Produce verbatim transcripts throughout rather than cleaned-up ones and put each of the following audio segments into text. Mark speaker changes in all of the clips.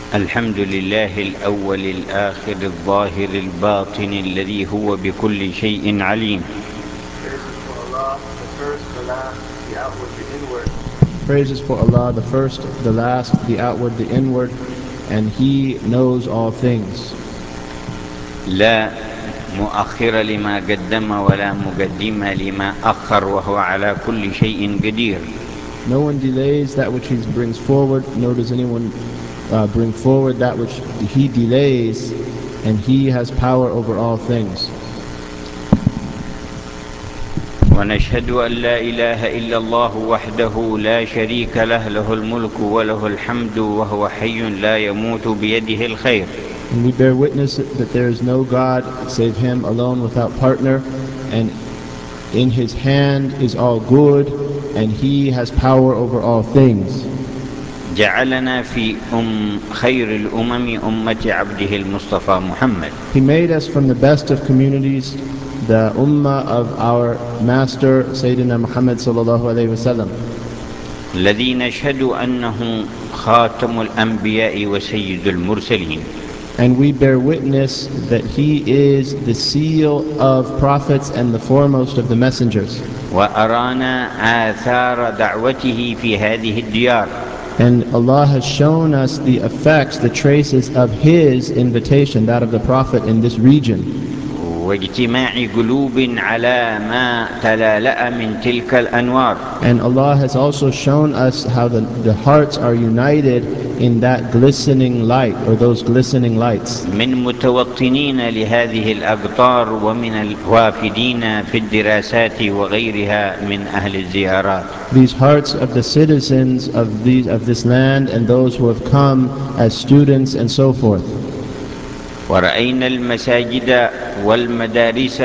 Speaker 1: الحمد لله الأول الآخر الظاهر الباطن الذي هو بكل شيء عليم.
Speaker 2: Praises for Allah, the first, the last, the outward, the inward, and He knows all things.
Speaker 1: لا مؤخر لما قدم ولا مقدم لما أخر وهو على كل شيء قدير.
Speaker 2: No one delays that which He brings forward, nor does anyone uh, bring forward that which He delays, and He has power over all things.
Speaker 1: ونشهد أن لا إله إلا الله وحده لا شريك له له الملك وله الحمد وهو حي لا يموت بيده الخير.
Speaker 2: And we bear witness that there is no God save Him alone without partner, and in His hand is all good, and He has power over all things.
Speaker 1: جعلنا في أم خير الأمم أمة عبده المصطفى محمد.
Speaker 2: He made us from the best of communities, the ummah of our master Sayyidina Muhammad sallallahu alayhi wa sallam.
Speaker 1: الذي نشهد أنه خاتم الأنبياء وسيد المرسلين.
Speaker 2: And we bear witness that He is the seal of prophets and the foremost of the messengers.
Speaker 1: وأرانا آثار دعوته في هذه الديار.
Speaker 2: And Allah has shown us the effects, the traces of His invitation, that of the Prophet in this region.
Speaker 1: واجتماع قلوب على ما تلالأ من تلك الأنوار.
Speaker 2: And Allah has also shown us how the, the hearts are united in that glistening light, or those glistening lights.
Speaker 1: من متوطنين لهذه الأقطار ومن الوافدين في الدراسات وغيرها من أهل الزيارات.
Speaker 2: These hearts of the citizens of these of this land and those who have come as students and so forth.
Speaker 1: ورأينا المساجد والمدارس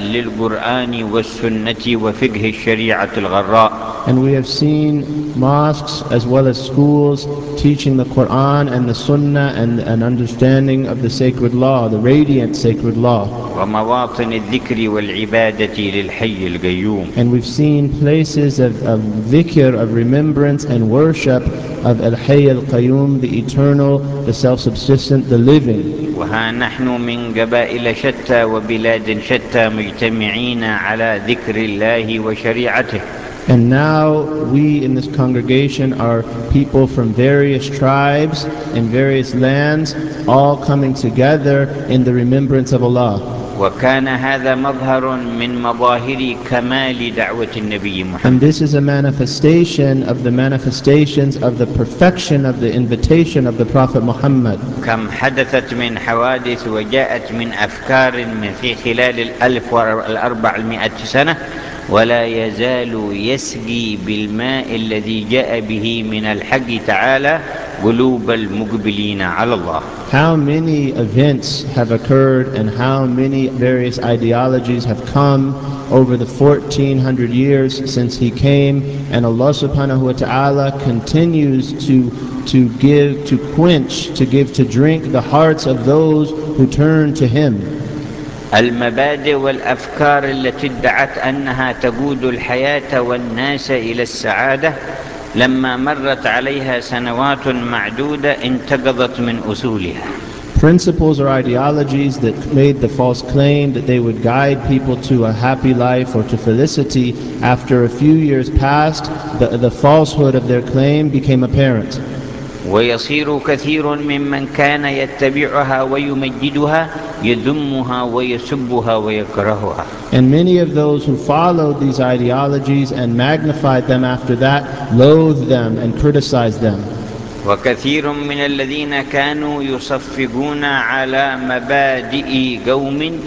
Speaker 1: للقرآن والسنة وفقه الشريعة الغراء.
Speaker 2: And we have seen mosques as well as schools teaching the Quran and the Sunnah and an understanding of the sacred law, the radiant sacred law.
Speaker 1: ومواطن الذكر والعبادة للحي القيوم.
Speaker 2: And we've seen places of, of dhikr, of remembrance and worship of Al-Hayy Al-Qayyum, the eternal, the self-subsistent, the living.
Speaker 1: وها نحن من قبائل شتى وبلاد شتى مجتمعين على ذكر الله وشريعته.
Speaker 2: And now we in this congregation are people from various tribes and various lands, all coming together in the remembrance of Allah.
Speaker 1: وكان هذا مظهر من مظاهر كمال دعوة النبي محمد.
Speaker 2: And this is a manifestation of the manifestations of the perfection of the invitation of the Prophet Muhammad.
Speaker 1: كم حدثت من حوادث وجاءت من أفكار من في خلال الألف والأربعمائة سنة ولا يزال يسقي بالماء الذي جاء به من الحق تعالى قلوب المقبلين على الله.
Speaker 2: How many events have occurred and how many various ideologies have come over the fourteen hundred years since He came, and Allah subhanahu wa ta'ala continues to, to give, to quench, to give to drink the hearts of those who turn to Him.
Speaker 1: المبادئ والأفكار التي ادعت أنها تقود الحياة والناس إلى السعادة لما مرت عليها سنوات معدودة انتقضت من أصولها.
Speaker 2: Principles or ideologies that made the false claim that they would guide people to a happy life or to felicity, after a few years passed, the, the falsehood of their claim became apparent.
Speaker 1: ويصير كثير ممن كان يتبعها ويمجدها يذمها ويسبها ويكرهها.
Speaker 2: And many of those who followed these ideologies and magnified them after that loathed them and criticized them.
Speaker 1: وكثير من الذين كانوا يصفقون على مبادئ قوم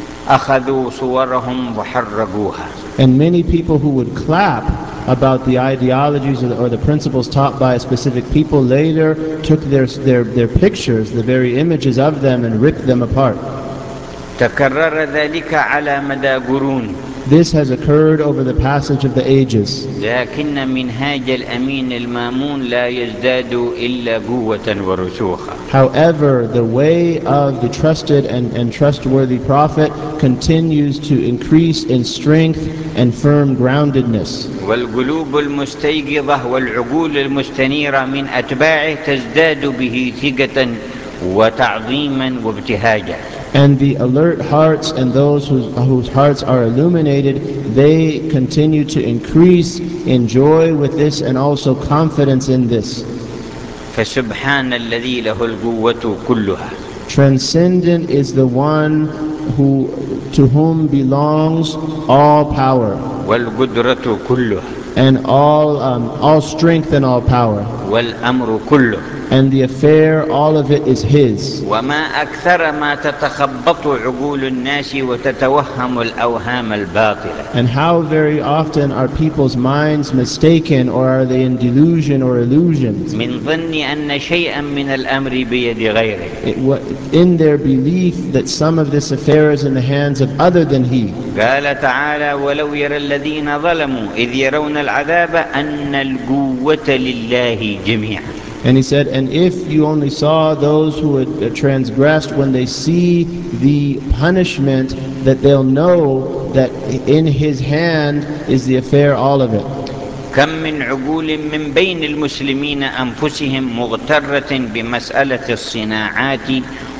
Speaker 1: أخذوا صورهم وحرقوها.
Speaker 2: And many people who would clap about the ideologies or the, or the principles taught by a specific people later took their, their, their pictures, the very images of them, and ripped them apart.
Speaker 1: تكرر ذلك على مدى قرون.
Speaker 2: This has occurred over the passage of the ages.
Speaker 1: لكن منهاج الأمين المامون لا يزداد إلا قوة ورسوخا.
Speaker 2: However, the way of the trusted and, and trustworthy prophet continues to increase in strength and firm groundedness.
Speaker 1: والقلوب المستيقظة والعقول المستنيرة من أتباعه تزداد به ثقة وتعظيما وابتهاجا.
Speaker 2: And the alert hearts and those whose, whose hearts are illuminated, they continue to increase in joy with this and also confidence in this.
Speaker 1: فسبحان الذي له القوة كلها.
Speaker 2: Transcendent is the one who, to whom belongs all power
Speaker 1: والقدرة كلها.
Speaker 2: and all, um, all strength and all power.
Speaker 1: والأمر كله.
Speaker 2: And the affair, all of it is His.
Speaker 1: وما أكثر ما تتخبط عقول الناس وتتوهم الأوهام الباطلة.
Speaker 2: And how very often are people's minds mistaken, or are they in delusion or illusions?
Speaker 1: من ظن أن شيئا من الأمر بيد غيره.
Speaker 2: It, wa- in their belief that some of this affair is in the hands of other than He.
Speaker 1: قال تعالى ولو يرى الذين ظلموا إذ يرون العذاب أن القوة لله جميعا.
Speaker 2: And He said, and if you only saw those who had transgressed when they see the punishment, that they'll know that in His hand is the affair, all of it.
Speaker 1: كم من عقول من بين المسلمين أنفسهم مغترة بمسألة الصناعات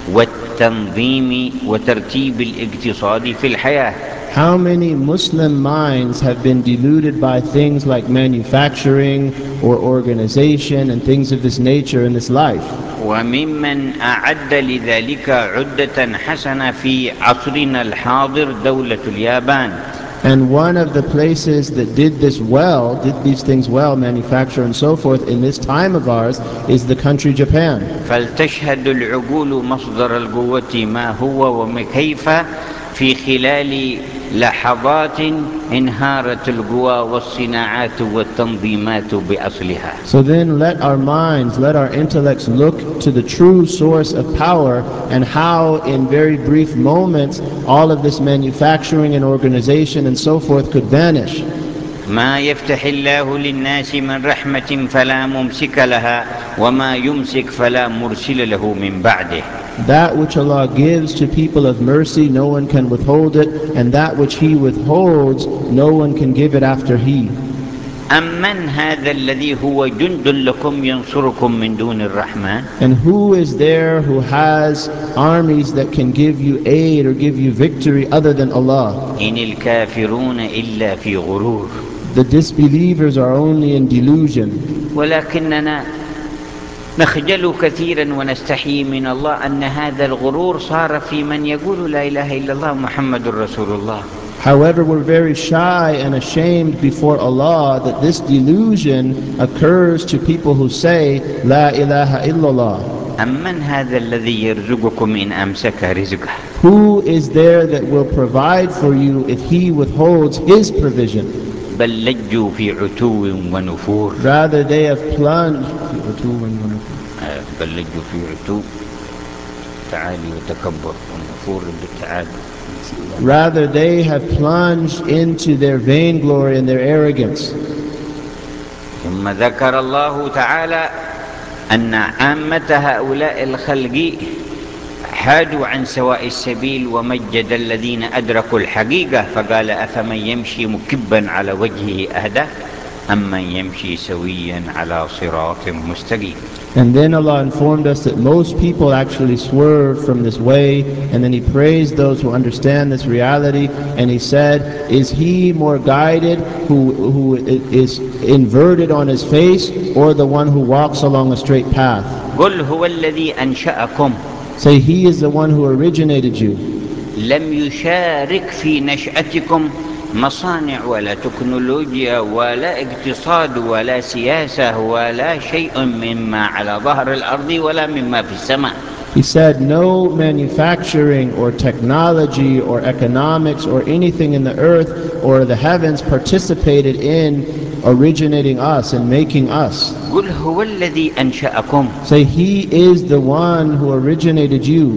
Speaker 1: والتنظيم وترتيب الاقتصاد في الحياة.
Speaker 2: How many Muslim minds have been deluded by things like manufacturing or organization and things of this nature in this life?
Speaker 1: وممن أعد لذلك عدة حسنة في عصرنا الحاضر دولة اليابان.
Speaker 2: And one of the places that did this well, did these things well, manufacture and so forth, in this time of ours, is the country Japan.
Speaker 1: فلتشهد العقول مصدر القوة ما هو وكيف في خلال لحظات انهارت القوى والصناعات والتنظيمات بأصلها.
Speaker 2: So then let our minds, let our intellects look to the true source of power, and how in very brief moments all of this manufacturing and organization and so forth could vanish.
Speaker 1: ما يفتح الله للناس من رحمة فلا ممسك لها وما يمسك فلا مرسل له من بعده.
Speaker 2: That which Allah gives to people of mercy, no one can withhold it, and that which He withholds, no one can give it after He.
Speaker 1: أمن هذا الذي هو جند لكم ينصركم من دون الرحمن.
Speaker 2: And who is there who has armies that can give you aid or give you victory other than Allah?
Speaker 1: إن الكافرون إلا في غرور.
Speaker 2: The disbelievers are only in delusion.
Speaker 1: ولكننا نخجل كثيرا ونستحي من الله أن هذا الغرور صار في من يقول لا إله إلا الله محمد رسول الله.
Speaker 2: However, we're very shy and ashamed before Allah that this delusion occurs to people who say La ilaha illallah.
Speaker 1: أمن هذا الذي يرزقكم إن أمسك رزقه.
Speaker 2: Who is there that will provide for you if He withholds His provision?
Speaker 1: بل لجوا في عتو ونفور.
Speaker 2: Rather they have plunged
Speaker 1: بل لجوا في عتو تعالي وتكبر ونفور بالتعالي.
Speaker 2: Rather they have plunged into their vainglory and their arrogance.
Speaker 1: ثم ذكر الله تعالى أن عامة هؤلاء الخلق حادوا عن سواء السبيل ومجد الذين أدركوا الحقيقة فقال أفمن يمشي مكبا على وجهه أهدى أم من يمشي سويا على صراط مستقيم.
Speaker 2: And then Allah informed us that most people actually swerve from this way, and then He praised those who understand this reality, and He said, is he more guided who, who is inverted on his face, or the one who walks along a straight path?
Speaker 1: قل هو الذي أنشأكم.
Speaker 2: Say, He is the one who originated you.
Speaker 1: لم يشارك في نشأتكم مصانع ولا تكنولوجيا ولا اقتصاد ولا سياسة ولا شيء مما على ظهر الأرض ولا مما في السماء.
Speaker 2: He said no manufacturing or technology or economics or anything in the earth or the heavens participated in originating us and making us.
Speaker 1: قل هو الذي أنشأكم.
Speaker 2: Say, He is the one who originated you.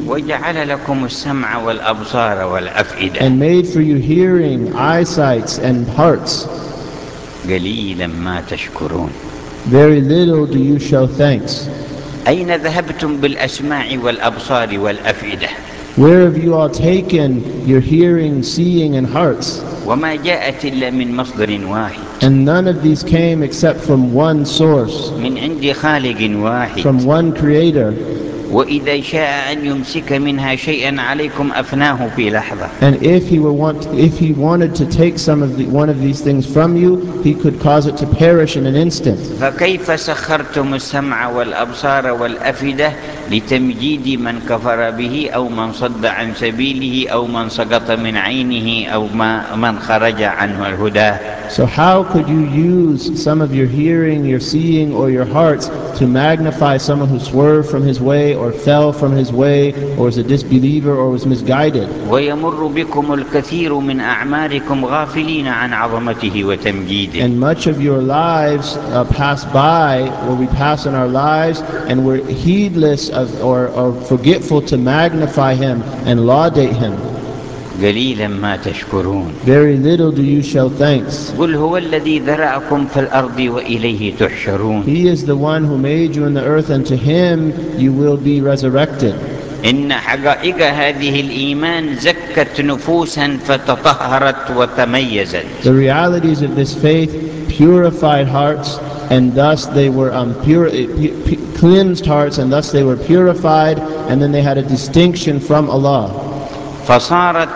Speaker 1: وجعل لكم السمع والأبصار والأفئدة
Speaker 2: and made for you hearing, eyesights, and hearts.
Speaker 1: قليلا ما تشكرون.
Speaker 2: Very little do you show thanks.
Speaker 1: أين ذهبتم بالأسماع والأبصار والأفئدة؟
Speaker 2: Where have you all taken your hearing, seeing, and hearts?
Speaker 1: وما جاءت إلا من مصدر واحد.
Speaker 2: And none of these came except from one source,
Speaker 1: من عند خالق واحد.
Speaker 2: from one creator.
Speaker 1: وإذا شاء أن يمسك منها شيئا عليكم أفناه في لحظة.
Speaker 2: And if he were want, if he wanted to take some of the, one of these things from you, he could cause it to perish in an instant.
Speaker 1: فكيف سخرتم السمع والأبصار والأفئدة لتمجيد من كفر به أو من صد عن سبيله أو من سقط من عينه أو ما من خرج عنه الهدى.
Speaker 2: So how could you use some of your hearing, your seeing, or your hearts to magnify someone who swerved from his way or fell from his way or was a disbeliever or was misguided?
Speaker 1: ويمر بكم الكثير من أعماركم غافلين عن عظمته وتمجيده.
Speaker 2: And much of your lives uh, pass by, or we pass in our lives, and we're heedless of or, or forgetful to magnify him and laudate him.
Speaker 1: قليلا ما تشكرون.
Speaker 2: Very little do you show thanks.
Speaker 1: قل هو الذي ذرأكم في الأرض وإليه تحشرون.
Speaker 2: He is the one who made you in the earth, and to him you will be resurrected.
Speaker 1: إن حقائق هذه الإيمان زكت نفوسا فتطهرت وتميزت.
Speaker 2: The realities of this faith purified hearts, and thus they were um, pure, pu- cleansed hearts, and thus they were purified, and then they had a distinction from Allah.
Speaker 1: فصارت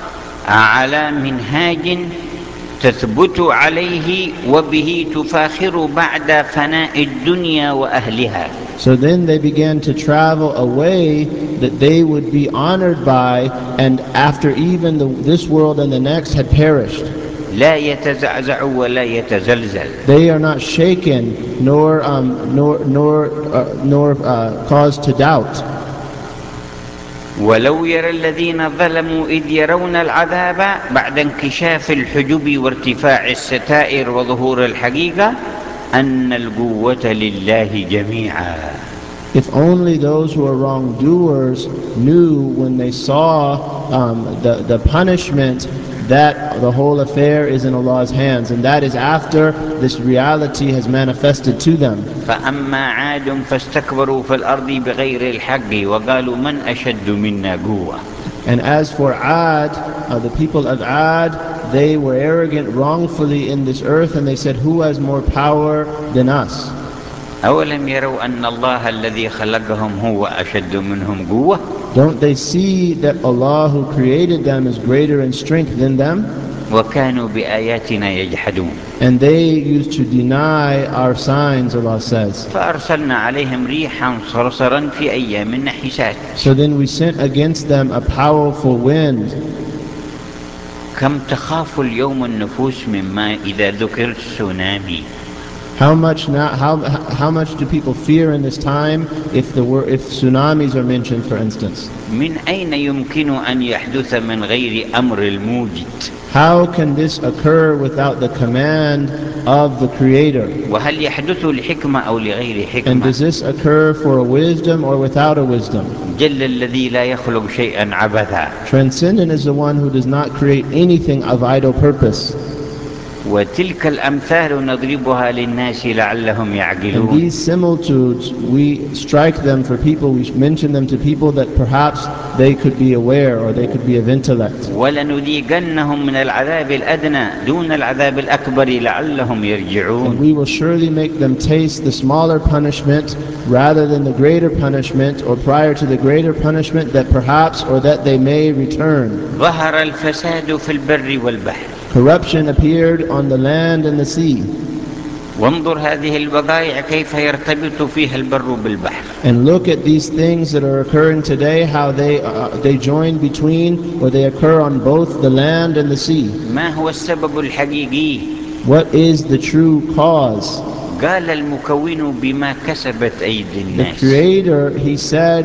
Speaker 1: على منهاج تثبت عليه وبه تفاخر بعد فناء الدنيا وأهلها.
Speaker 2: So then they began to travel a way that they would be honored by, and after even the, this world and the next had perished.
Speaker 1: لا يتزعزع ولا يتزلزل.
Speaker 2: They are not shaken, nor um, nor nor uh, nor uh, caused to doubt.
Speaker 1: ولو يرى الذين ظلموا إذ يرون العذاب بعد انكشاف الحجب وارتفاع الستائر وظهور الحقيقة أن القوة لله جميعا.
Speaker 2: If only those who are wrongdoers knew when they saw um, the, the punishment that the whole affair is in Allah's hands, and that is after this reality has manifested to them.
Speaker 1: فأما عاد فاستكبروا في الأرض بغير الحق وقالوا من أشد منا قوة.
Speaker 2: And as for Ad, uh, the people of Ad, they were arrogant wrongfully in this earth, and they said, who has more power than us?
Speaker 1: أولم يروا أن الله الذي خلقهم هو أشد منهم قوة.
Speaker 2: Don't they see that Allah who created them is greater in strength than them?
Speaker 1: وكانوا بآياتنا يجحدون.
Speaker 2: And they used to deny our signs, Allah says.
Speaker 1: فأرسلنا عليهم ريحا صرصرا في أيام نحسات.
Speaker 2: So then we sent against them a powerful wind.
Speaker 1: كم تخاف اليوم النفوس مما إذا ذكر تسونامي.
Speaker 2: How much now, how how much do people fear in this time if the word, if tsunamis are mentioned, for instance?
Speaker 1: من أين يمكن أن يحدث من غير أمر الموجد؟
Speaker 2: How can this occur without the command of the Creator?
Speaker 1: وهل يحدث لحكمة أو لغير
Speaker 2: And
Speaker 1: حكمة؟
Speaker 2: does this occur for a wisdom or without a wisdom?
Speaker 1: جل الذي لا يخلق شيئا عبثا.
Speaker 2: Transcendent is the one who does not create anything of idle purpose.
Speaker 1: وتلك الأمثال نضربها للناس لعلهم
Speaker 2: And
Speaker 1: يعقلون.
Speaker 2: these similitudes, we strike them for people, we mention them to people that perhaps they could be aware or they could be of intellect.
Speaker 1: ولنذيقنهم من العذاب الأدنى دون العذاب الأكبر لعلهم
Speaker 2: And
Speaker 1: يرجعون.
Speaker 2: we will surely make them taste the smaller punishment rather than the greater punishment, or prior to the greater punishment, that perhaps or that they may return.
Speaker 1: ظهر الفساد في البر والبحر.
Speaker 2: Corruption appeared on the land and the sea.
Speaker 1: وانظر هذه البضائع كيف يرتبط فيها البر بالبحر.
Speaker 2: And look at these things that are occurring today, how they uh, they join between, or they occur on both the land and the sea.
Speaker 1: ما هو السبب الحقيقي؟
Speaker 2: What is the true cause?
Speaker 1: قال المكون بما كسبت أيدي
Speaker 2: The
Speaker 1: الناس.
Speaker 2: Creator, He said,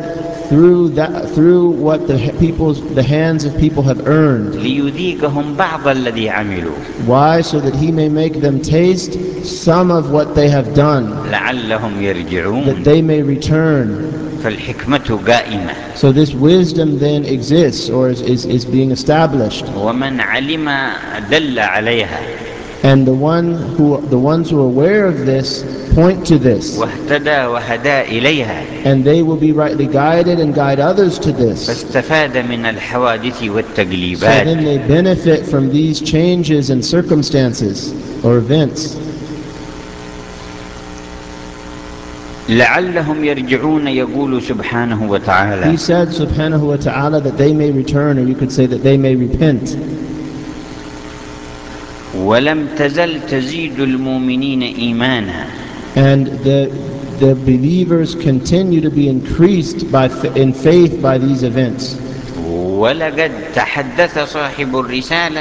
Speaker 2: through that, through what the people's, the hands of people have earned.
Speaker 1: ليذيقهم بعض الذي عملوا
Speaker 2: Why? So that he may make them taste some of what they have done,
Speaker 1: لعلهم
Speaker 2: that
Speaker 1: يرجعون.
Speaker 2: they may return.
Speaker 1: فالحكمة قائمة.
Speaker 2: So this wisdom then exists, or is, is, is being established.
Speaker 1: ومن علم دل عليها.
Speaker 2: And the one who, the ones who are aware of this point to this.
Speaker 1: واهتدى وهدى إليها.
Speaker 2: And they will be rightly guided and guide others to this.
Speaker 1: فاستفاد من الحوادث
Speaker 2: So
Speaker 1: والتقليبات.
Speaker 2: then they benefit from these changes in circumstances or events.
Speaker 1: لعلهم يرجعون يقول سبحانه وتعالى.
Speaker 2: He said subhanahu wa ta'ala that they may return, or you could say that they may repent.
Speaker 1: ولم تزل تزيد المؤمنين إيمانا.
Speaker 2: And the the believers continue to be increased by in faith by these events.
Speaker 1: ولقد تحدث صاحب الرسالة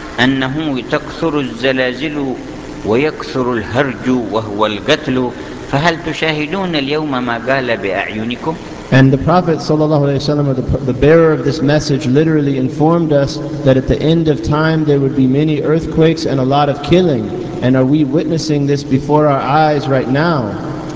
Speaker 1: أنه تكثر الزلازل ويكثر الهرج وهو القتل فهل تشاهدون اليوم ما قال بأعينكم.
Speaker 2: And the Prophet ﷺ, or the, the bearer of this message, literally informed us that at the end of time there would be many earthquakes and a lot of killing. And are we witnessing this before our eyes right now?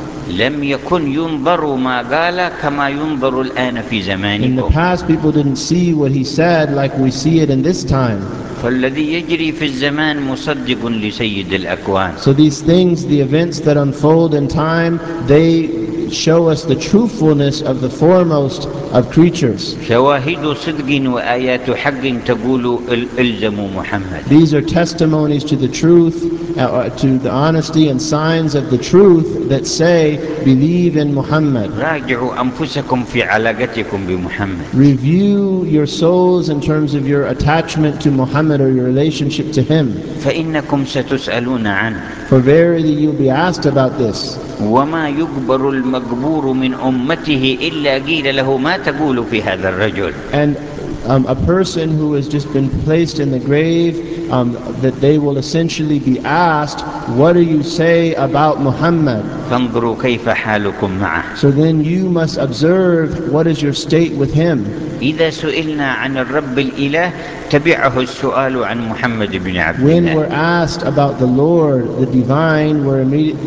Speaker 1: لم يكن ينظر ما قال كما ينظر الآن في زمانكم.
Speaker 2: In the past, people didn't see what he said like we see it in this time.
Speaker 1: فالذي يجري في الزمان مصدق لسيد الأكوان.
Speaker 2: So these things, the events that unfold in time, they show us the truthfulness of the foremost of creatures.
Speaker 1: شواهد صدق وآيات حق تقول الزموا محمد.
Speaker 2: These are testimonies to the truth, uh, to the honesty and signs of the truth that say, believe in Muhammad.
Speaker 1: راجعوا أنفسكم في علاقتكم بمحمد.
Speaker 2: Review your souls in terms of your attachment to Muhammad or your relationship to him.
Speaker 1: فإنكم ستسألون عنه.
Speaker 2: For verily you'll be asked about this.
Speaker 1: وما يجبر المجبور من أمته إلا قيل له ما تقول في هذا الرجل.
Speaker 2: And um, a person who has just been placed in the grave, um, that they will essentially be asked, what do you say about Muhammad?
Speaker 1: فانظروا كيف حالكم معه.
Speaker 2: So then you must observe what is your state with him.
Speaker 1: إذا سئلنا عن الرب الإله تبعه السؤال عن محمد بن عبد
Speaker 2: When
Speaker 1: الله.
Speaker 2: we're asked about the Lord, the divine, we're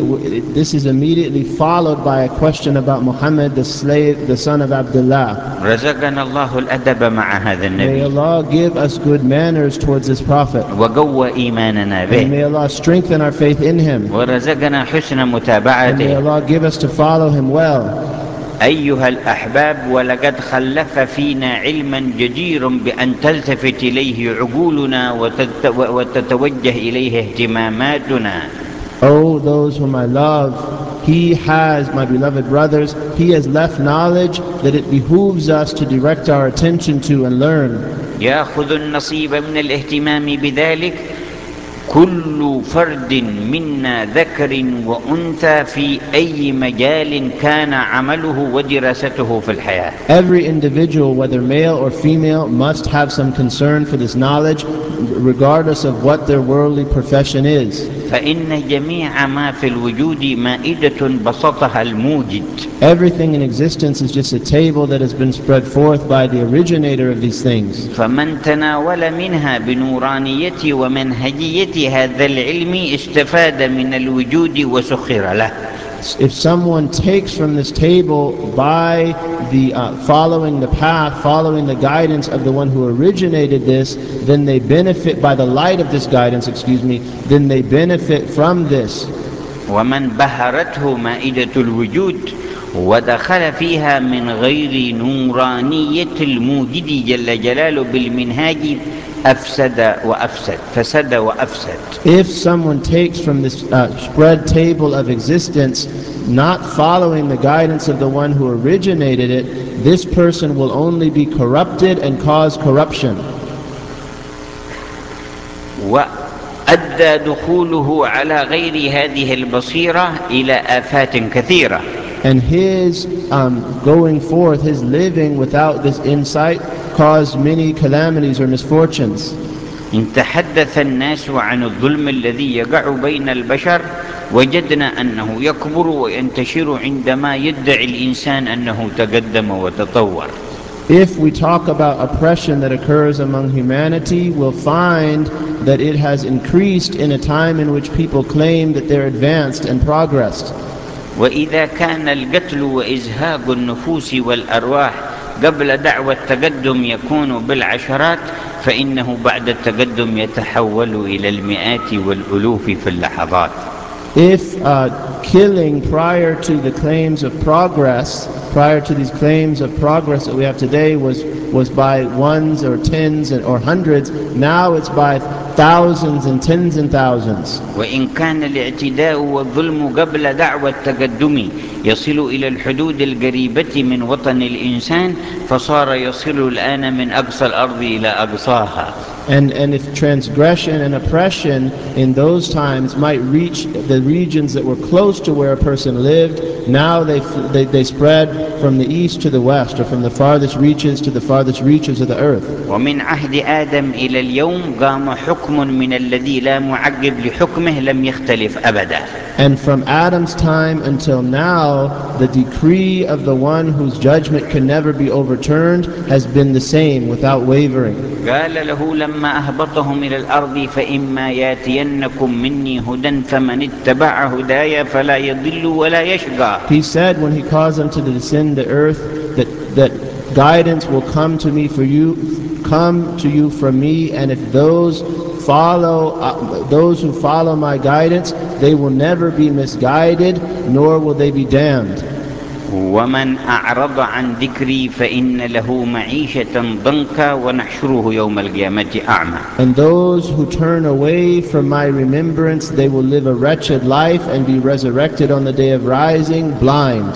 Speaker 2: this is immediately followed by a question about Muhammad, the slave, the son of Abdullah.
Speaker 1: رزقنا الله الأدب مع هذا
Speaker 2: May
Speaker 1: النبي.
Speaker 2: Allah give us good manners towards this prophet.
Speaker 1: وقوى إيماننا
Speaker 2: And
Speaker 1: به.
Speaker 2: may Allah strengthen our faith in him.
Speaker 1: ورزقنا حسن
Speaker 2: And may
Speaker 1: متابعته.
Speaker 2: Allah give us to follow him well.
Speaker 1: أيها الأحباب ولقد خلف فينا علما جدير بأن تلتفت إليه عقولنا وتتوجه إليه اهتماماتنا.
Speaker 2: Oh, those whom I love, he has, my beloved brothers, he has left knowledge that it behooves us to direct our attention to and learn.
Speaker 1: يأخذ النصيب من الاهتمام بذلك كل فرد منا ذكر وأنثى في أي مجال كان عمله ودراسته في الحياة.
Speaker 2: Every individual, whether male or female, must have some concern for this knowledge, regardless of what their worldly profession is.
Speaker 1: فإن جميع ما في الوجود مائدة بسطها الموجد.
Speaker 2: Everything in existence is just a table that has been spread forth by the originator of these things.
Speaker 1: فمن تناول منها بنورانية ومنهجية هذا العلم استفاد من الوجود وسخر له.
Speaker 2: If someone takes from this table by the uh, following the path, following the guidance of the one who originated this, then they benefit by the light of this guidance, excuse me, then they benefit from this.
Speaker 1: ومن بهرته مائدة الوجود ودخل فيها من غير نورانية الموجد جل جلاله بالمنهاج أفسد وأفسد فسد وأفسد.
Speaker 2: If someone takes from this uh, spread table of existence, not following the guidance of the one who originated it, this person will only be corrupted and cause corruption.
Speaker 1: وأدى دخوله على غير هذه البصيرة إلى آفات كثيرة.
Speaker 2: And his um, going forth, his living without this insight, caused many calamities or misfortunes.
Speaker 1: إن تحدث الناس عن الظلم الذي يقع بين البشر وجدنا أنه يكبر وينتشر عندما يدعي الإنسان أنه تقدم وتطور.
Speaker 2: If we talk about oppression that occurs among humanity, we'll find that it has increased in a time in which people claim that they're advanced and progressed.
Speaker 1: وإذا كان القتل وإزهاق النفوس والأرواح قبل دعوى التقدم يكون بالعشرات، فإنه بعد التقدم يتحول إلى المئات والألوف في اللحظات.
Speaker 2: If uh, killing prior to the claims of progress, prior to these claims of progress that we have today was, was by ones or tens or hundreds, now it's by thousands and tens and thousands.
Speaker 1: وإن كان الاعتداء والظلم قبل دعوى التقدم يصل إلى الحدود القريبة من وطن الإنسان، فصار يصل الآن من أقصى الأرض إلى أقصاها.
Speaker 2: And, and if transgression and oppression in those times might reach the regions that were close to where a person lived, now they, they, they spread from the east to the west, or from the farthest reaches to the farthest reaches of the earth.
Speaker 1: ومن عهد آدم إلى اليوم قام حكم من الذي لا معقب لحكمه لم يختلف أبدا.
Speaker 2: And from Adam's time until now, the decree of the one whose judgment can never be overturned has been the same without wavering.
Speaker 1: قال له لما أهبطهم إلى الأرض فإما ياتينكم مني هدى فمن اتبع هدايا فلا يضل ولا يشقى.
Speaker 2: He said when he caused them to descend the earth that, that guidance will come to me for you, come to you from me, and if those follow, uh, those who follow my guidance, they will never be misguided, nor will they be damned.
Speaker 1: ومن أعرض عن ذكري فإن له معيشة ضنكا ونحشره يوم القيامة أعمى.
Speaker 2: And those who turn away from my remembrance, they will live a wretched life and be resurrected on the day of rising blind.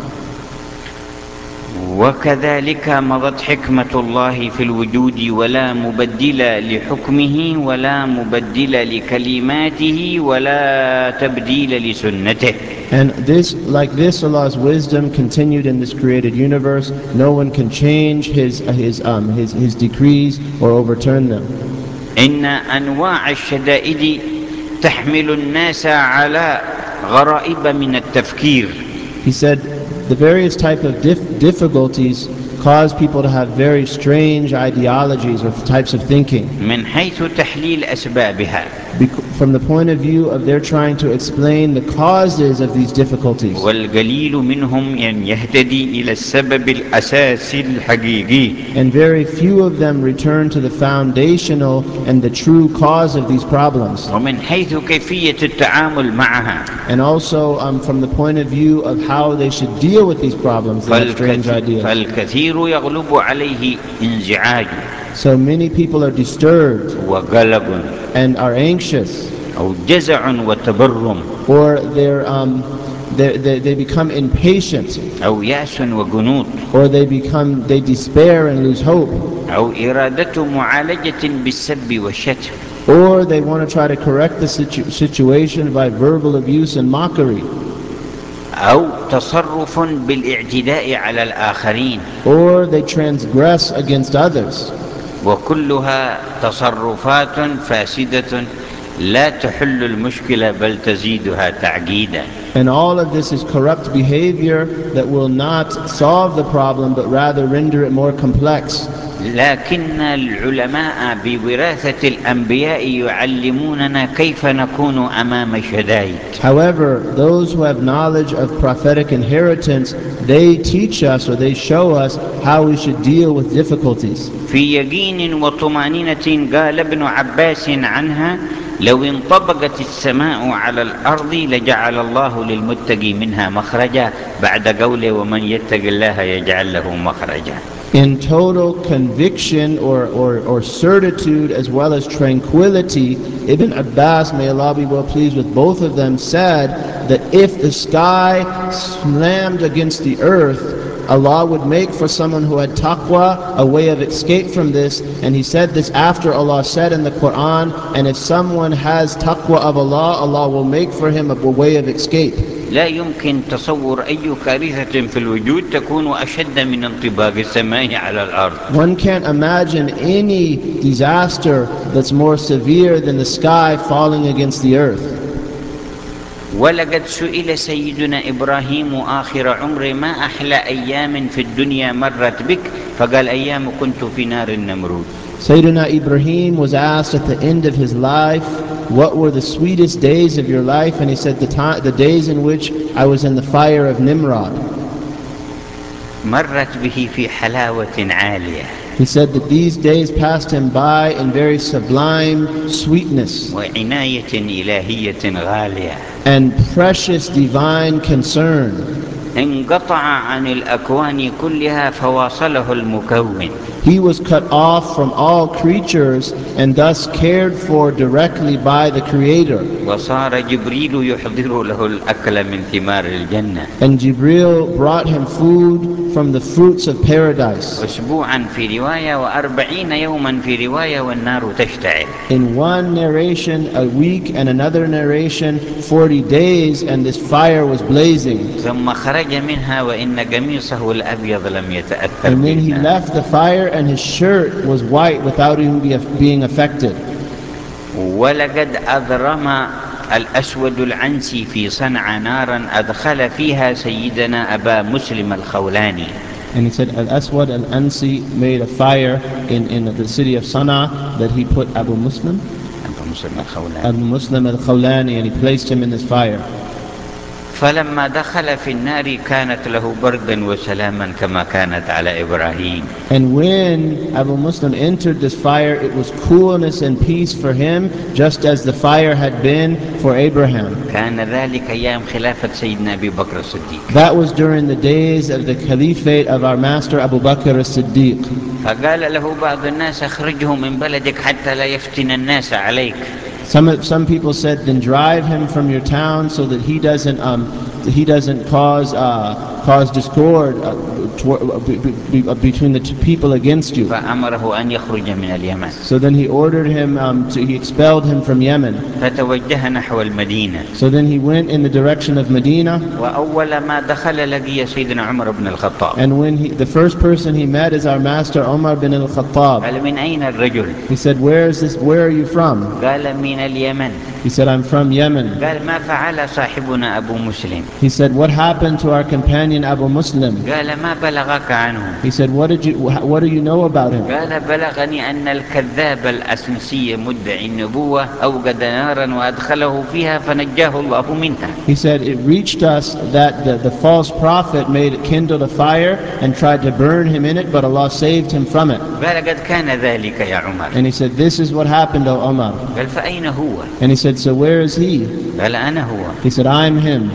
Speaker 1: وكذلك مضت حكمة الله في الوجود ولا مبدل لحكمه ولا مبدل لكلماته ولا تبديل لسنته.
Speaker 2: And this, like this, Allah's wisdom continued in this created universe. No one can change his his um his his decrees or overturn them.
Speaker 1: إن أنواع الشدائد تحمل الناس على غرائب من التفكير.
Speaker 2: He said the various type of dif- difficulties cause people to have very strange ideologies or types of thinking.
Speaker 1: من حيث تحليل أسبابها.
Speaker 2: From the point of view of their trying to explain the causes of these difficulties.
Speaker 1: والقليل منهم يهتدي إلى السبب الأساسي الحقيقي.
Speaker 2: And very few of them return to the foundational and the true cause of these problems.
Speaker 1: ومن حيث كيفية التعامل معها.
Speaker 2: And also um, from the point of view of how they should deal with these problems, they have strange ideas.
Speaker 1: فالكثير يغلب عليه انزعاج.
Speaker 2: So many people are disturbed
Speaker 1: وقلق
Speaker 2: and are anxious,
Speaker 1: أو جزع وتبرم,
Speaker 2: or they're, um, they, they, they become impatient,
Speaker 1: أو يأس وقنوط,
Speaker 2: or they become they despair and lose hope,
Speaker 1: أو إرادة معالجة بالسب والشتم,
Speaker 2: or they want to try to correct the situ- situation by verbal abuse and mockery,
Speaker 1: أو تصرف بالاعتداء على الآخرين,
Speaker 2: or they transgress against others.
Speaker 1: وكلها تصرفات فاسدة لا تحل المشكلة بل تزيدها تعقيدا.
Speaker 2: And all of this is corrupt behavior that will not solve the problem but rather render it more complex.
Speaker 1: لكن العلماء بوراثة الأنبياء يعلموننا كيف نكون أمام الشدائد.
Speaker 2: However, those who have knowledge of prophetic inheritance, they teach us or they show us how we should deal with difficulties.
Speaker 1: في يقين وطمأنينة قال ابن عباس عنها: لو انطبقت السماء على الأرض لجعل الله للمتقي منها مخرجا، بعد قوله ومن يتق الله يجعل له مخرجا.
Speaker 2: In total conviction or, or, or certitude as well as tranquility, Ibn Abbas, may Allah be well pleased with both of them, said that if the sky slammed against the earth, Allah would make for someone who had taqwa a way of escape from this. And he said this after Allah said in the Quran, and if someone has taqwa of Allah, Allah will make for him a way of escape.
Speaker 1: لا يمكن تصور أي كارثة في الوجود تكون أشد من انطباق السماء على الأرض.
Speaker 2: One can't imagine any disaster that's more severe than the sky falling against the earth.
Speaker 1: ولقد سئل سيدنا إبراهيم آخر عمره: ما أحلى أيام في الدنيا مرت بك؟ فقال: أيام كنت في نار النمرود.
Speaker 2: Sayyidina Ibrahim was asked at the end of his life, what were the sweetest days of your life? And he said, the, time, the days in which I was in the fire of Nimrod.
Speaker 1: مرت به في حلاوة عالية.
Speaker 2: He said that these days passed him by in very sublime sweetness
Speaker 1: وعناية إلهية غالية.
Speaker 2: and precious divine concern.
Speaker 1: انقطع عن الأكوان كلها فواصله المكون.
Speaker 2: He was cut off from all creatures and thus cared for directly by the Creator.
Speaker 1: وصار جبريل يحضر له الأكل من ثمار الجنة.
Speaker 2: And Jibril brought him food from the fruits of paradise.
Speaker 1: أسبوعا في رواية وأربعين يوما في رواية والنار تشتعل.
Speaker 2: In one narration a week and another narration forty days, and this fire was blazing.
Speaker 1: ثم خرج منها وإن قميصه الأبيض لم يتأثر.
Speaker 2: And then he left the fire and his shirt was white without even be, being affected.
Speaker 1: ولقد أضرم الأسود العنسي في صنعاء نارا أدخل فيها سيدنا أبا مسلم الخولاني.
Speaker 2: And he said Al-Aswad Al-Ansi made a fire in, in the city of Sana'a that he put Abu Muslim
Speaker 1: أبا مسلم الخولاني.
Speaker 2: Abu Muslim Al-Khawlani, and he placed him in this fire.
Speaker 1: فلما دخل في النار كانت له بردا وسلاما كما كانت على إبراهيم.
Speaker 2: And when Abu Muslim entered this fire, it was coolness and peace for him, just as the fire had been for Abraham.
Speaker 1: كان ذلك أيام خلافة سيدنا أبي بكر الصديق.
Speaker 2: That was during the days of the caliphate of our master Abu Bakr as-Siddiq.
Speaker 1: فقال له بعض الناس: أخرجه من بلدك حتى لا يفتن الناس عليك.
Speaker 2: Some some people said, then drive him from your town so that he doesn't um he doesn't cause uh, cause discord uh, between the two people against you.
Speaker 1: فأمره أن يخرج من اليمن.
Speaker 2: So then he ordered him um, to he expelled him from Yemen.
Speaker 1: فتوجه نحو المدينة.
Speaker 2: So then he went in the direction of Medina.
Speaker 1: وأول ما دخل لقي سيدنا عمر بن الخطاب.
Speaker 2: And when he the first person he met is our master Umar bin al-Khattab.
Speaker 1: قال: من أين الرجل؟
Speaker 2: He said, where is this? Where are you from?
Speaker 1: قال: من اليمن.
Speaker 2: He said, I'm from Yemen.
Speaker 1: قال: ما فعل صاحبنا أبو مسلم؟
Speaker 2: He said, what happened to our companion Abu Muslim?
Speaker 1: قال: ما بلغك عنه؟
Speaker 2: He said, what did you what do you know about him?
Speaker 1: قال: بلغني أن الكذاب الأسنسي مدعي النبوة أوقد نارا وأدخله فيها فنجاه الله منها.
Speaker 2: He said, it reached us that the, the false prophet made kindled a fire and tried to burn him in it, but Allah saved him from it.
Speaker 1: قال: قد كان ذلك يا عمر.
Speaker 2: And he said, this is what happened, O Umar.
Speaker 1: قال: فأين هو؟
Speaker 2: And he said, so where is he?
Speaker 1: قال: أنا هو.
Speaker 2: He said, I'm him.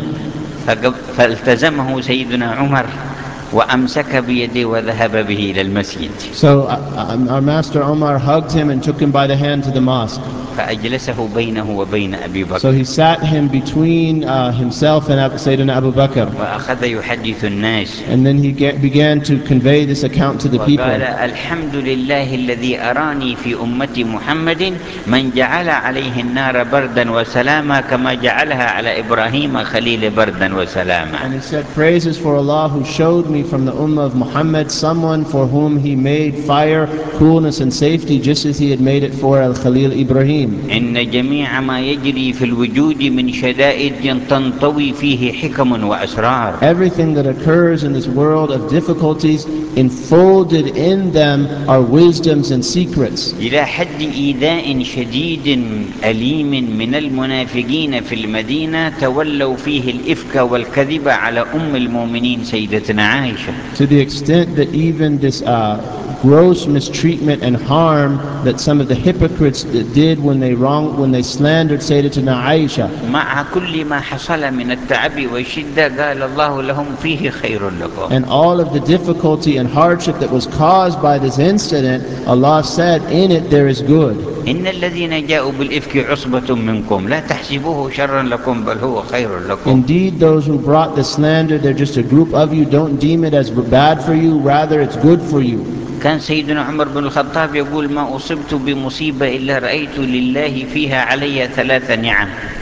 Speaker 1: فالتزمه سيدنا عمر وأمسك بيده وذهب به إلى المسجد.
Speaker 2: So uh, our master Umar hugged him and took him by the hand to the mosque.
Speaker 1: فأجلسه بينه وبين أبي بكر.
Speaker 2: So he sat him between uh, himself and Sayyidina Abu Bakr.
Speaker 1: وأخذ يحدث الناس.
Speaker 2: And then he get, began to convey this account to the people.
Speaker 1: وقال: الحمد لله الذي أراني في أمة محمد من جعل عليه النار بردا وسلاما كما جعلها على إبراهيم خليل بردا وسلاما.
Speaker 2: And he said, praises for Allah who showed me from the ummah of Muhammad someone for whom he made fire, coolness and safety just as he had made it for Al-Khalil Ibrahim.
Speaker 1: إن جميع ما يجري في الوجود من شدائد تنطوي فيه حكم وأسرار.
Speaker 2: Everything that occurs in this world of difficulties, enfolded in them are wisdoms and secrets.
Speaker 1: إلى حد إيذاء شديد أليم من المنافقين في المدينة تولوا فيه الإفك والكذب على أم المؤمنين سيدتنا عائشة.
Speaker 2: To the extent that even this uh, gross mistreatment and harm that some of the hypocrites did when they wrong when they slandered Sayyidatina Aisha.
Speaker 1: مع كل ما حصل من التعب والشدة قال الله لهم فيه خير لكم.
Speaker 2: And all of the difficulty and hardship that was caused by this incident, Allah said, in it there is good.
Speaker 1: إن الذين جاءوا بالإفك عصبة منكم لا تحسبوه شرا لكم بل هو خير لكم.
Speaker 2: Indeed, those who brought the slander, they're just a group of you. Don't deem it as bad for you, rather it's good for you.
Speaker 1: كان سيدنا عمر بن الخطاب يقول: ما أصبت بمصيبة إلا رأيت لله فيها علي ثلاث نعم.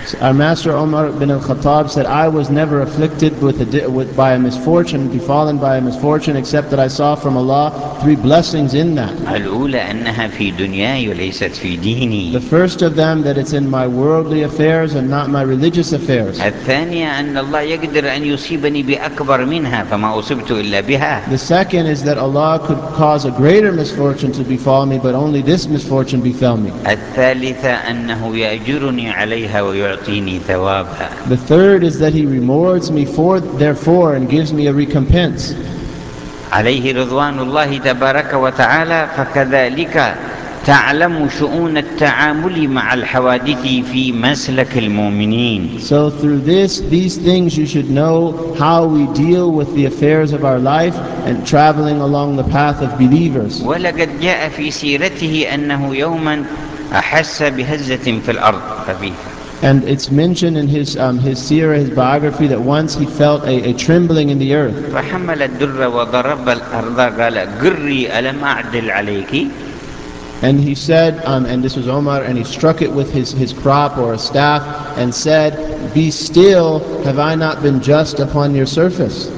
Speaker 2: Our master Umar bin al-Khattab said, I was never afflicted with a, with, by a misfortune, befallen by a misfortune, except that I saw from Allah three blessings in that.
Speaker 1: الأولى أنها في دنياي وليست في ديني.
Speaker 2: The first of them, that it's in my worldly affairs and not my religious affairs.
Speaker 1: الثانية أن الله يقدر أن يصيبني بأكبر منها فما أصبت إلا بها.
Speaker 2: The second is that Allah could cause a greater misfortune to befall me, but only this misfortune befell me.
Speaker 1: الثالثة أنه يأجرني عليها ويعطيني ثوابها.
Speaker 2: The third is that He rewards me for therefore and gives me a recompense.
Speaker 1: عليه رضوان الله تبارك وتعالى. فكذلك تعلم شؤون التعامل مع الحوادث في مسلك المؤمنين.
Speaker 2: So through this, these things you should know how we deal with the affairs of our life and traveling along the path of believers.
Speaker 1: ولقد جاء في سيرته أنه يوما أحس بهزة في الأرض خفيفة.
Speaker 2: And it's mentioned in his um, his seerah, his biography, that once he felt a, a trembling in the earth.
Speaker 1: فحمل الدر وضرب الأرض قال قري ألم أعدل عليك.
Speaker 2: And he said, um, and this was Omar, and he struck it with his, his crop or a staff and said, be still, have I not been just upon your surface?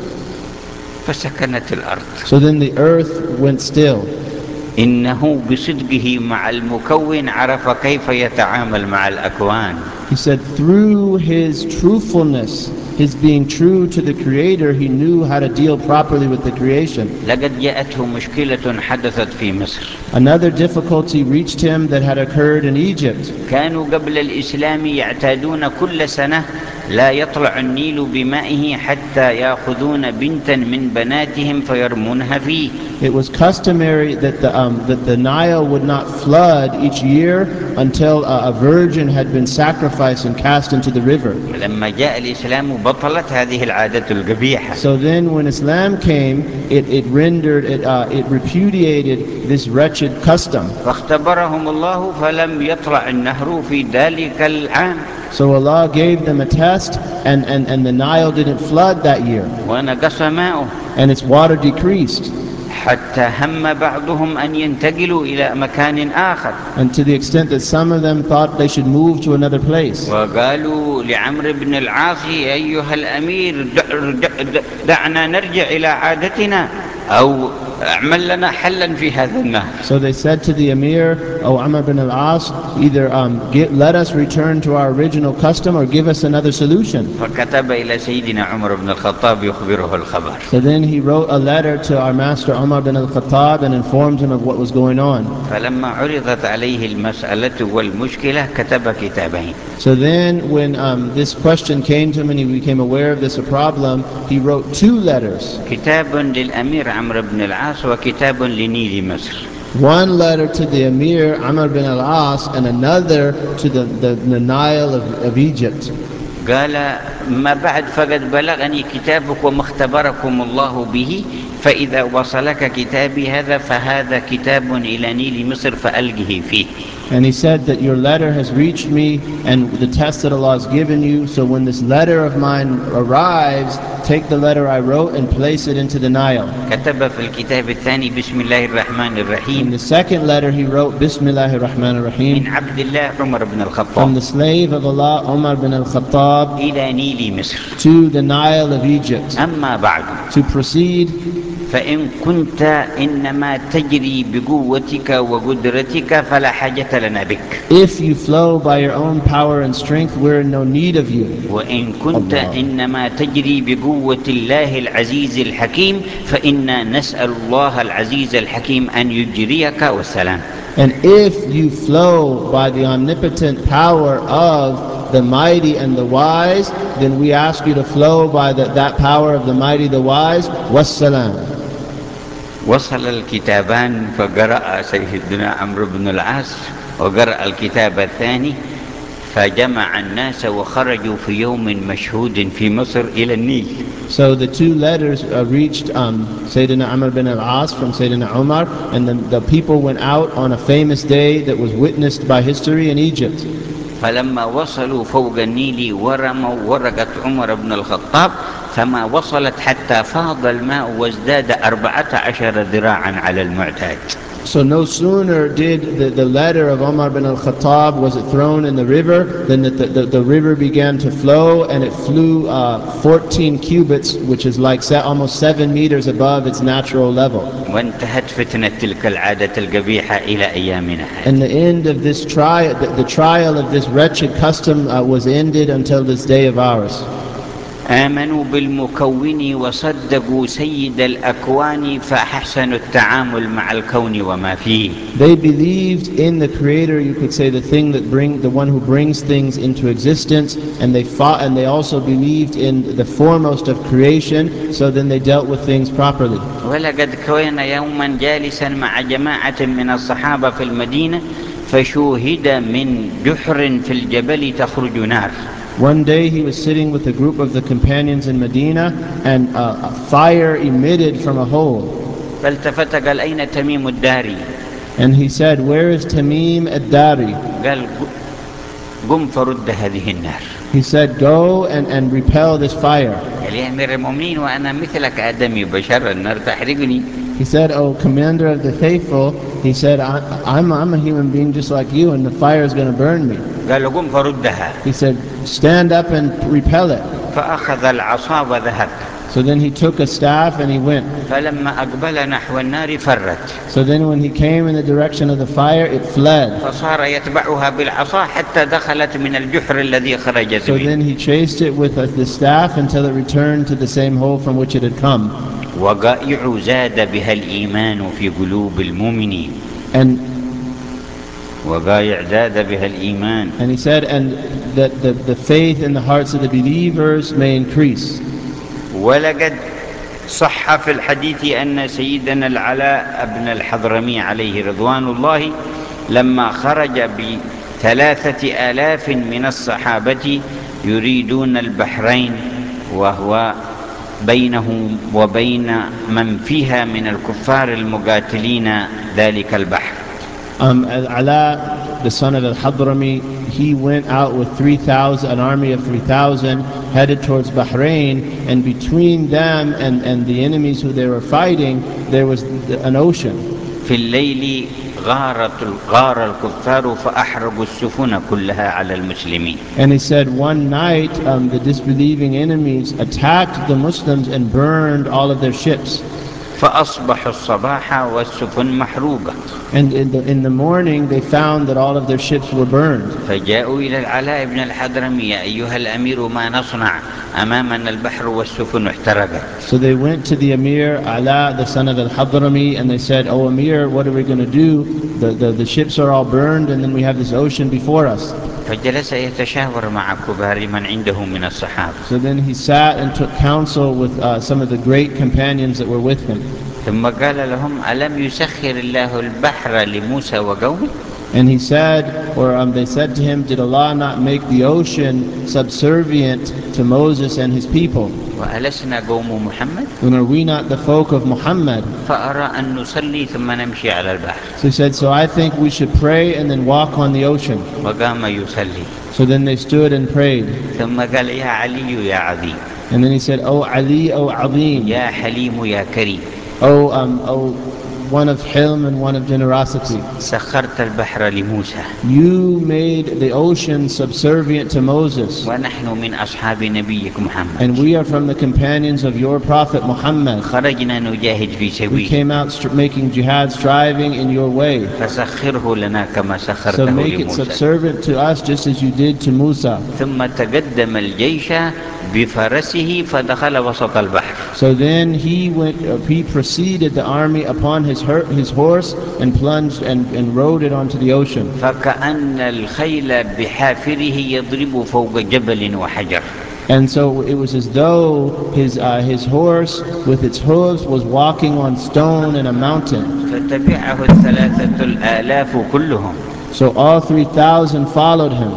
Speaker 1: فسكنت الأرض.
Speaker 2: So then the earth went still.
Speaker 1: إنه بصدقه مع المكون عرف كيف يتعامل مع الأكوان.
Speaker 2: He said through his truthfulness, his being true to the Creator, he knew how to deal properly with the creation.
Speaker 1: لقد جاءته مشكلة حدثت في مصر.
Speaker 2: Another difficulty reached him that had occurred in Egypt.
Speaker 1: كانوا قبل الإسلام يعتادون كل سنة لا يطلع النيل بمائه حتى يأخذون بنتا من بناتهم فيرمونها فيه.
Speaker 2: It was customary that the, um, that the Nile would not flood each year until a, a virgin had been sacrificed and cast into the river.
Speaker 1: لما جاء الإسلام بطلت هذه العادة القبيحة.
Speaker 2: So then when Islam came, it, it rendered, it, uh, it repudiated this wretched custom.
Speaker 1: فاختبرهم الله فلم يطلع النهر في ذلك العام.
Speaker 2: So Allah gave them a test, and, and, and the Nile didn't flood that year.
Speaker 1: ونقص ماؤه.
Speaker 2: And its water decreased.
Speaker 1: حتى هم بعضهم أن ينتقلوا إلى مكان آخر.
Speaker 2: And to the extent that some of them thought they should move to another place.
Speaker 1: وقالوا لعمرو بن العاص أيها الأمير دعنا نرجع إلى عادتنا أو اعمل لنا حلا في هذا النهر.
Speaker 2: So they said to the Emir, O Amr bin al-As, either um, get, let us return to our original custom or give us another solution.
Speaker 1: فكتب إلى سيدنا عمر بن الخطاب يخبره الخبر.
Speaker 2: So then he wrote a letter to our master Umar bin al-Khattab and informed him of what was going on.
Speaker 1: فلما عرضت عليه المسألة والمشكلة كتب كتابين.
Speaker 2: So then when um, this question came to him and he became aware of this problem, he wrote two letters.
Speaker 1: كتاب للأمير عمرو بن العاص وكتاب لنيل مصر.
Speaker 2: One letter to the Emir Amr bin al-As and another to the, the, the Nile of, of Egypt.
Speaker 1: قال ما بعد فقد بلغني كتابك وما اختبركم الله به فإذا وصلك كتابي هذا فهذا كتاب إلى نيل مصر فألقه فيه.
Speaker 2: And he said that your letter has reached me and the test that Allah has given you, so when this letter of mine arrives, take the letter I wrote and place it into the Nile.
Speaker 1: كتب في الكتاب الثاني بسم الله الرحمن الرحيم.
Speaker 2: In the second letter he wrote Bismillah ar-Rahman ar-Rahim.
Speaker 1: من عبد الله عمر بن الخطاب.
Speaker 2: From the slave of Allah Umar bin al-Khattab
Speaker 1: إلى نيل مصر.
Speaker 2: to the Nile of Egypt.
Speaker 1: أما بعد.
Speaker 2: To proceed.
Speaker 1: فإن كنت إنما تجري بقوتك وقدرتك فلا حاجة لنا بك.
Speaker 2: If you flow by your own power and strength, we're in no need of you.
Speaker 1: وإن كنت إنما تجري بقوة الله العزيز الحكيم فإنا نسأل الله العزيز الحكيم أن يجريك والسلام.
Speaker 2: And if you flow by the omnipotent power of the mighty and the wise, then we ask you to flow by the, that power of the mighty, the wise. Wassalam.
Speaker 1: وصل الكتابان فقرأ سيدنا عمرو بن العاص وقرأ الكتاب الثاني فجمع الناس وخرجوا في يوم مشهود في مصر إلى النيل.
Speaker 2: So the two letters uh, reached um, Sayyidina Amr bin al-As from Sayyidina Umar, and the, the people went out on a famous day that was witnessed by history in Egypt.
Speaker 1: فلما وصلوا فوق النيل ورموا ورقة عمر بن الخطاب فما وصلت حتى فاض الماء وازداد أربعة عشر ذراعا على المعتاد.
Speaker 2: So no sooner did the, the letter of Umar bin al-Khattab was it thrown in the river, than the, the, the river began to flow, and it flew uh, fourteen cubits, which is like almost seven meters above its natural level.
Speaker 1: وانتهت فتنة تلك العادة القبيحة إلى أيامنا.
Speaker 2: And the end of this trial, the, the trial of this wretched custom uh, was ended until this day of ours.
Speaker 1: آمنوا بالمكون وصدقوا سيد الأكوان فأحسنوا التعامل مع الكون وما فيه.
Speaker 2: They believed in the Creator, you could say the thing that bring, the one who brings things into existence, and they fought, and they also believed in the foremost of creation. So then they dealt with things properly.
Speaker 1: ولقد كان يوما جالسا مع جماعة من الصحابة في المدينة فشوهد من جحر في الجبل تخرج نار.
Speaker 2: One day he was sitting with a group of the companions in Medina, and uh, a fire emitted from a hole.
Speaker 1: فالتفت قال أين تميم الداري؟
Speaker 2: And he said, "Where is Tamim ad-Dari?"
Speaker 1: قال قم فرد هذه النار.
Speaker 2: He said, "Go and, and repel this fire."
Speaker 1: قال يا أمير المؤمنين وأنا مثلك آدمي بشر النار تحرقني.
Speaker 2: He said, "Oh, commander of the faithful," he said, I, I'm, I'm a human being just like you, and the fire is going to burn me.
Speaker 1: قال قم فردها.
Speaker 2: He said, "Stand up and repel it."
Speaker 1: فأخذ العصا وذهب.
Speaker 2: So then he took a staff and he went.
Speaker 1: فلما أقبل نحو النار فرت.
Speaker 2: So then when he came in the direction of the fire, it fled.
Speaker 1: فصار يتبعها بالعصا حتى دخلت من الجحر الذي خرجت
Speaker 2: So
Speaker 1: منه.
Speaker 2: then he chased it with the staff until it returned to the same hole from which it had come.
Speaker 1: وقائع زاد بها الإيمان في قلوب المؤمنين.
Speaker 2: And
Speaker 1: وقائع زاد بها الإيمان.
Speaker 2: And he said, and that the, the faith in the hearts of the believers may increase.
Speaker 1: ولقد صح في الحديث أن سيدنا العلاء بن الحضرمي عليه رضوان الله لما خرج بثلاثة آلاف من الصحابة يريدون البحرين وهو بينه وبين من فيها من الكفار المقاتلين ذلك البحر.
Speaker 2: Um, Ala, the son of Al-Hadrami, he went out with three thousand, an army of three thousand, headed towards Bahrain, and between them and, and the enemies who they were fighting, there was an ocean.
Speaker 1: في الليل غارت غار الكفار فأحرقوا السفن كلها على المسلمين.
Speaker 2: And he said one night um, the disbelieving enemies attacked the Muslims and burned all of their ships.
Speaker 1: فأصبحوا الصباح والسفن محروقة.
Speaker 2: And in the, in the morning they found that all of their ships were burned.
Speaker 1: فجاءوا إلى العلاء بن الحضرمي يا أيها الأمير ما نصنع أمامنا البحر والسفن احترقت.
Speaker 2: So they went to the Emir Ala, the son of Al-Hadrami, and they said, "Oh Emir, what are we going to do? The, the, the ships are all burned, and then we have this ocean before us."
Speaker 1: فجلس يتشاور مع كبار من عنده من الصحابة.
Speaker 2: So then he sat and took counsel with uh, some of the great companions that were with him.
Speaker 1: ثم قال لهم ألم يسخر الله البحر لموسى وقومه؟
Speaker 2: And he said, or um, they said to him, "Did Allah not make the ocean subservient to Moses and his people?
Speaker 1: وألسنا قوم محمد؟
Speaker 2: And are we not the folk of Muhammad?"
Speaker 1: فأرى أن نصلي ثم نمشي على البحر.
Speaker 2: So he said, "So I think we should pray and then walk on the ocean."
Speaker 1: وقام يصلي.
Speaker 2: So then they stood and prayed.
Speaker 1: ثم قال يا علي يا عظيم.
Speaker 2: And then he said, "Oh Ali, oh Azim,
Speaker 1: يا حليم يا كريم.
Speaker 2: oh, um, oh, one of hilm and one of generosity.
Speaker 1: سخرت البحر لموسى.
Speaker 2: You made the ocean subservient to Moses.
Speaker 1: ونحن من أصحاب نبيك محمد.
Speaker 2: And we are from the companions of your prophet Muhammad.
Speaker 1: خرجنا نجاهد في
Speaker 2: We
Speaker 1: سبيل.
Speaker 2: came out st- making jihad, striving in your way.
Speaker 1: فسخره لنا كما
Speaker 2: So
Speaker 1: سخرته
Speaker 2: make it
Speaker 1: لموسى.
Speaker 2: subservient to us just as you did to Musa."
Speaker 1: ثم تقدم الجيش بفرسه فدخل وسط البحر.
Speaker 2: So then he went, uh, he preceded the army upon his, her- his horse and plunged and, and rode it onto the ocean.
Speaker 1: فكأن الخيل بحافره يضرب فوق جبل وحجر.
Speaker 2: And so it was as though his, uh, his horse with its hooves was walking on stone in a mountain.
Speaker 1: فتبعه الثلاثة الآلاف كلهم.
Speaker 2: So all three thousand followed him.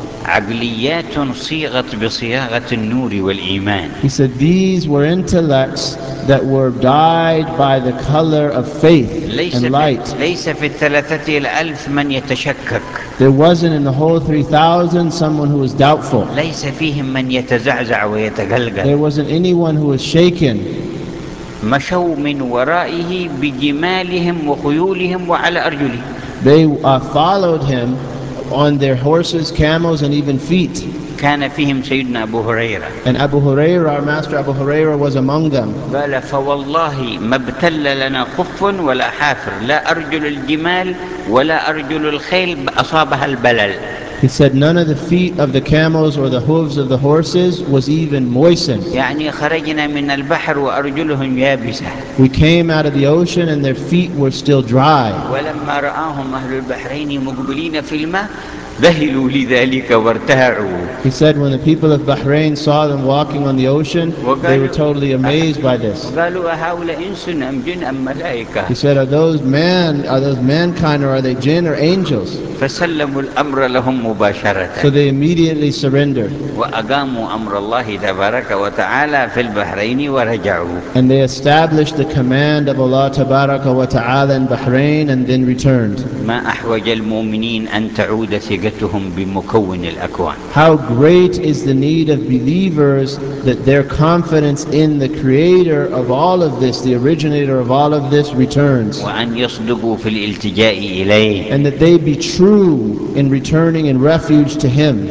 Speaker 1: عقليات صيغت بصياغة النور والإيمان.
Speaker 2: He said these were intellects that were dyed by the color of faith and light.
Speaker 1: ليس في الثلاثة الألف من يتشكك.
Speaker 2: There wasn't in the whole three thousand someone who was doubtful.
Speaker 1: ليس فيهم من يتزعزع ويتقلقل.
Speaker 2: There wasn't anyone who was shaken.
Speaker 1: مشوا من ورائه بجمالهم وخيولهم وعلى أرجلهم.
Speaker 2: They uh, followed him on their horses, camels, and even feet.
Speaker 1: كان فيهم سيدنا أبو هريرة.
Speaker 2: And Abu Hurairah, our master Abu Hurairah, was among them.
Speaker 1: قال فوالله ما ابتل لنا خف ولا حافر لا أرجل الجمال ولا أرجل الخيل أصابها البلل.
Speaker 2: He said none of the feet of the camels or the hooves of the horses was even moistened.
Speaker 1: يعني خرجنا من البحر وأرجلهم يابسة.
Speaker 2: We came out of the ocean and their feet were still dry.
Speaker 1: ولما رآهم أهل البحرين مقبلين في الماء ذهلوا لذلك وارتهعوا.
Speaker 2: He said when the people of Bahrain saw them walking on the ocean, they were totally amazed by this.
Speaker 1: قالوا أهؤلاء إنس أم جن أم ملائكة.
Speaker 2: He said, are those man, are those mankind, or are they jinn or angels?
Speaker 1: فسلموا الأمر لهم مباشرة.
Speaker 2: So they immediately surrendered.
Speaker 1: وأقاموا أمر الله تبارك وتعالى في البحرين ورجعوا.
Speaker 2: And they established the command of Allah Tabaraka wa Ta'ala in Bahrain and then returned.
Speaker 1: ما أحوج المؤمنين أن تعود ثقتهم بمكون الأكوان.
Speaker 2: How great is the need of believers that their confidence in the creator of all of this, the originator of all of this, returns.
Speaker 1: وأن يصدقوا في الالتجاء إليه.
Speaker 2: And that they be true in returning in refuge to him.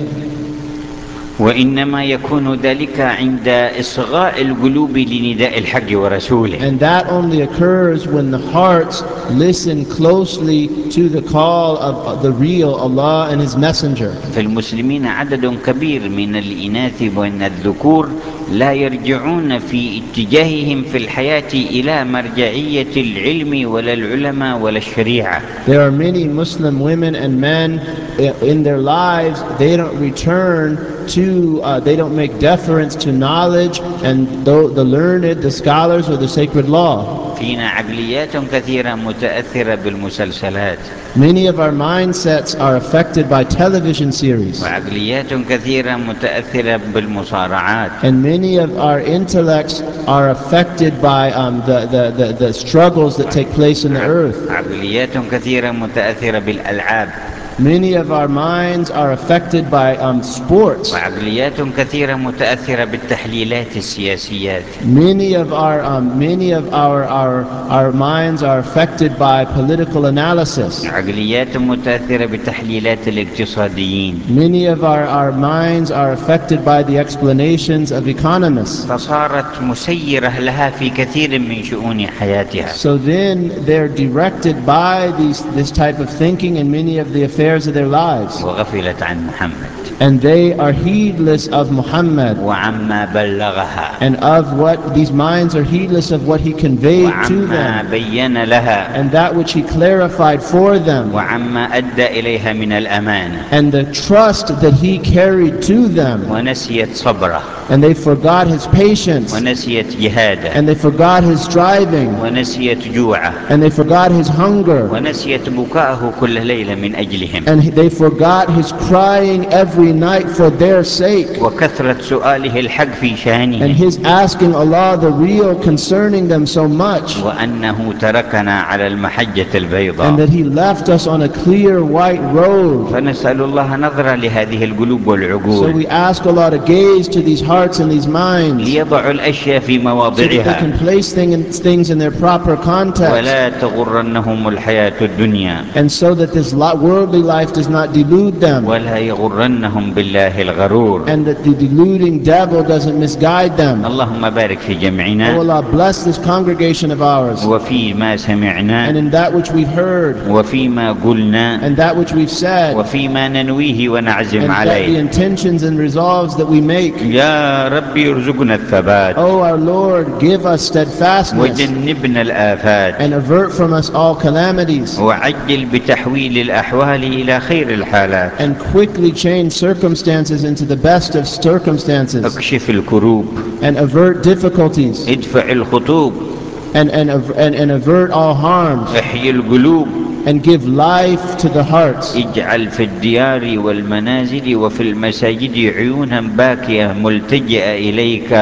Speaker 1: وإنما يكون ذلك عند إصغاء القلوب لنداء الحق ورسوله.
Speaker 2: And that only occurs when the hearts listen closely to the call of the real Allah and His Messenger.
Speaker 1: في المسلمين عدد كبير من الإناث ومن الذكور لا يرجعون في اتجاههم في الحياة إلى مرجعية العلم ولا العلماء ولا الشريعة.
Speaker 2: There are many Muslim women and men in their lives, they don't return to, uh, they don't make deference to knowledge and the, the learned, the scholars, or the sacred law.
Speaker 1: فينا عقليات كثيرة متأثرة بالمسلسلات.
Speaker 2: Many of our mindsets are affected by television series.
Speaker 1: وعقليات كثيرة متأثرة بالمصارعات.
Speaker 2: And many of our intellects are affected by um, the, the, the, the struggles that take place in the earth.
Speaker 1: عقليات كثيرة متأثرة بالألعاب.
Speaker 2: Many of our minds are affected by um, sports.
Speaker 1: وعقليات كثيرة متأثرة بالتحليلات السياسيات.
Speaker 2: Many of our um, many of our, our our minds are affected by political analysis.
Speaker 1: عقليات متأثرة بتحليلات الاقتصاديين.
Speaker 2: Many of our, our minds are affected by the explanations of economists.
Speaker 1: فصارت مسيرة لها في كثير من شؤون حياتها.
Speaker 2: So then they're directed by these this type of thinking in many of the affairs of their lives.
Speaker 1: وغفلت عن محمد.
Speaker 2: And they are heedless of Muhammad.
Speaker 1: وعما بلغها.
Speaker 2: And of what these minds are heedless of what he conveyed to
Speaker 1: وعما
Speaker 2: them.
Speaker 1: بين لها.
Speaker 2: And that which he clarified for them.
Speaker 1: وعما أدى إليها من الأمانة.
Speaker 2: And the trust that he carried to them.
Speaker 1: ونسيت صبره.
Speaker 2: And they forgot his patience.
Speaker 1: ونسيت جهاده.
Speaker 2: And they forgot his striving.
Speaker 1: ونسيت جوعه.
Speaker 2: And they forgot his hunger.
Speaker 1: ونسيت بكاءه كل ليلة من أجلهم.
Speaker 2: And they forgot his crying every night for their sake.
Speaker 1: وكثرة سؤاله الحق في
Speaker 2: And
Speaker 1: شأنهم.
Speaker 2: his asking Allah the real concerning them so much.
Speaker 1: وأنه تركنا على المحجة
Speaker 2: And
Speaker 1: البيضاء.
Speaker 2: that he left us on a clear white road.
Speaker 1: فنسأل الله نظرة لهذه القلوب
Speaker 2: So
Speaker 1: والعقول.
Speaker 2: we ask Allah to gaze to these hearts and these minds.
Speaker 1: ليضعوا الأشياء في
Speaker 2: So that they
Speaker 1: مواضعها.
Speaker 2: can place thing- things in their proper context.
Speaker 1: ولا تغرنهم الحياة الدنيا.
Speaker 2: And so that this lo- worldly life does not delude them.
Speaker 1: ولا يغرنهم بالله الغرور.
Speaker 2: And that the deluding devil doesn't misguide them.
Speaker 1: اللهم بارك في
Speaker 2: Oh
Speaker 1: جمعنا
Speaker 2: Allah, bless this congregation of ours.
Speaker 1: وفي ما
Speaker 2: And
Speaker 1: سمعنا
Speaker 2: in that which we've heard.
Speaker 1: وفيما قلنا
Speaker 2: And that which we've said.
Speaker 1: وفيما ننويه ونعزم
Speaker 2: And that the
Speaker 1: عليه.
Speaker 2: intentions and resolves that we make.
Speaker 1: يا ربي ارزقنا الثبات
Speaker 2: Oh our Lord, give us steadfastness.
Speaker 1: وجنبنا الآفات
Speaker 2: And avert from us all calamities.
Speaker 1: وعجل بتحويل الأحوال إلى خير الحالات.
Speaker 2: And quickly change circumstances into the best of circumstances.
Speaker 1: اكشف الكروب.
Speaker 2: And avert difficulties.
Speaker 1: ادفع الخطوب.
Speaker 2: And, and, av- and, and avert all harms.
Speaker 1: احيي القلوب.
Speaker 2: And give life to the hearts.
Speaker 1: اجعل في الديار والمنازل وفي المساجد عيونا باكية ملتجئة إليك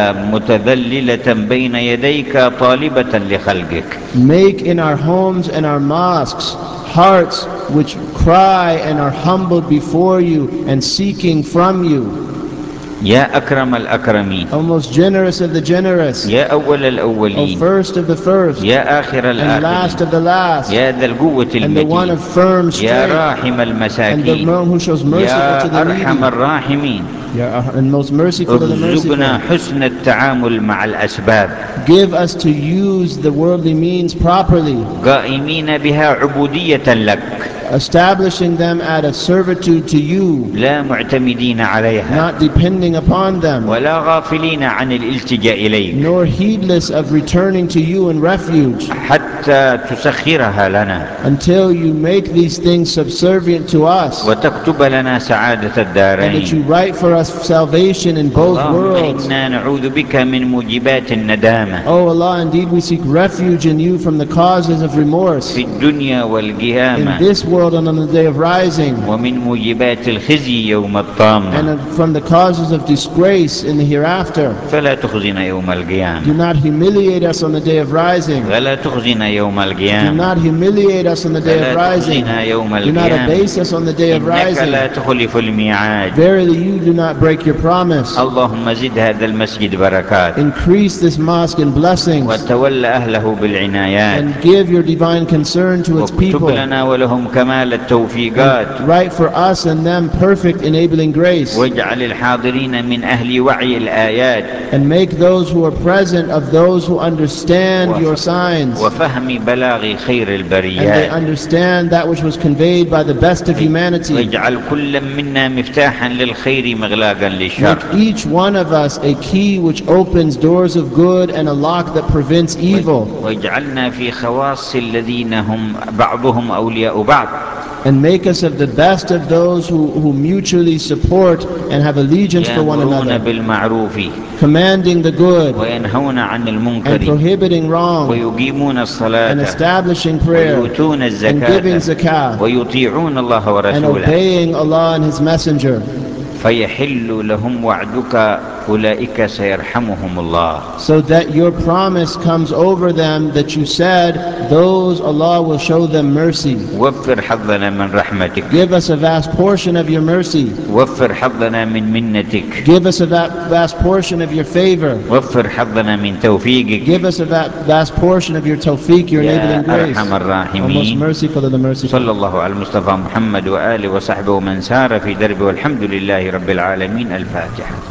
Speaker 1: متذللة بين يديك طالبة لخلقك.
Speaker 2: Make in our homes and our mosques hearts which cry and are humbled before you and seeking from you.
Speaker 1: يا أكرم الأكرمين،
Speaker 2: O most generous of the generous,
Speaker 1: يا أول
Speaker 2: O
Speaker 1: الأولين،
Speaker 2: first of the first,
Speaker 1: يا آخر
Speaker 2: and last
Speaker 1: الآخرين،
Speaker 2: of the last,
Speaker 1: يا ذا القوة
Speaker 2: and the one
Speaker 1: المتين،
Speaker 2: of firm
Speaker 1: يا
Speaker 2: strength,
Speaker 1: راحم
Speaker 2: and the
Speaker 1: المساكين،
Speaker 2: one who shows merciful to
Speaker 1: يا
Speaker 2: the
Speaker 1: أرحم
Speaker 2: needy,
Speaker 1: الراحمين،
Speaker 2: and most merciful of the
Speaker 1: ارزقنا
Speaker 2: merciful.
Speaker 1: حسن التعامل مع الأسباب،
Speaker 2: Give us to use the worldly means properly,
Speaker 1: قائمين بها عبودية لك،
Speaker 2: establishing them at a servitude to you,
Speaker 1: لا معتمدين عليها،
Speaker 2: not depending upon them,
Speaker 1: ولا غافلين عن الالتجاء إليك،
Speaker 2: nor heedless of returning to you in refuge,
Speaker 1: حتى تسخرها لنا
Speaker 2: until you make these things subservient to us,
Speaker 1: وتكتب لنا سعادة
Speaker 2: and that you
Speaker 1: الدارين.
Speaker 2: write for us salvation in both
Speaker 1: اللهم
Speaker 2: worlds.
Speaker 1: إنا نعوذ بك من موجبات الندامة
Speaker 2: Oh Allah, indeed we seek refuge in you from the causes of remorse
Speaker 1: في الدنيا
Speaker 2: in
Speaker 1: والقيامة،
Speaker 2: this world and on the day of rising,
Speaker 1: ومن موجبات الخزي يوم الطامة،
Speaker 2: and from the causes of disgrace in the hereafter.
Speaker 1: فلا تخزنا يوم
Speaker 2: Do
Speaker 1: القيامة،
Speaker 2: not humiliate us on the day of rising.
Speaker 1: فلا تخزنا يوم
Speaker 2: Do
Speaker 1: القيامة،
Speaker 2: not humiliate us on the day
Speaker 1: فلا
Speaker 2: of rising.
Speaker 1: تخزنا يوم
Speaker 2: Do not
Speaker 1: القيامة،
Speaker 2: abase us on the day of
Speaker 1: إنك
Speaker 2: rising.
Speaker 1: لا تخلف الميعاد.
Speaker 2: Verily you do not break your promise.
Speaker 1: اللهم زد هذا المسجد بركات،
Speaker 2: Increase this mosque in blessings,
Speaker 1: وتول أهله بالعنايات،
Speaker 2: and give your divine concern to its
Speaker 1: واكتب
Speaker 2: people.
Speaker 1: لنا ولهم كمال التوفيقات،
Speaker 2: And write for us and them perfect enabling grace.
Speaker 1: واجعل الحاضرين من أهل وعي الآيات،
Speaker 2: And make those who are present of those who understand your signs,
Speaker 1: وفهم بلاغ خير
Speaker 2: and they
Speaker 1: البريات،
Speaker 2: understand that which was conveyed by the best of humanity.
Speaker 1: واجعل كل منا مفتاحا للخير مغلاقا للشر،
Speaker 2: Make each one of us a key which opens doors of good and a lock that prevents evil.
Speaker 1: واجعلنا في خواص الذين هم بعضهم أولياء بعض،
Speaker 2: And make us of the best of those who, who mutually support and have allegiance for one
Speaker 1: يأمرون
Speaker 2: another,
Speaker 1: بالمعروف
Speaker 2: commanding the good
Speaker 1: وينهون عن
Speaker 2: and
Speaker 1: المنكر
Speaker 2: prohibiting wrong,
Speaker 1: ويقيمون
Speaker 2: and
Speaker 1: الصلاة
Speaker 2: establishing prayer
Speaker 1: ويؤتون
Speaker 2: and giving
Speaker 1: الزكاة
Speaker 2: zakah
Speaker 1: ويطيعون الله
Speaker 2: and
Speaker 1: ورسوله،
Speaker 2: obeying Allah and His Messenger.
Speaker 1: فيحل لهم وعدك أولئك سيرحمهم الله.
Speaker 2: So that your promise comes over them that you said, those Allah will show them mercy.
Speaker 1: وفر حظنا من رحمتك،
Speaker 2: Give us a vast portion of your mercy.
Speaker 1: وفر حظنا من منتك،
Speaker 2: Give us a va- vast portion of your favor.
Speaker 1: وفر حظنا من توفيقك،
Speaker 2: Give us a va- vast portion of your tawfiq, your enabling
Speaker 1: يا
Speaker 2: grace.
Speaker 1: أرحم
Speaker 2: O most
Speaker 1: الراحمين.
Speaker 2: merciful of the merciful.
Speaker 1: صلى الله على المصطفى محمد وآله وصحبه ومن سار في دربه، والحمد لله رب العالمين. الفاتحة.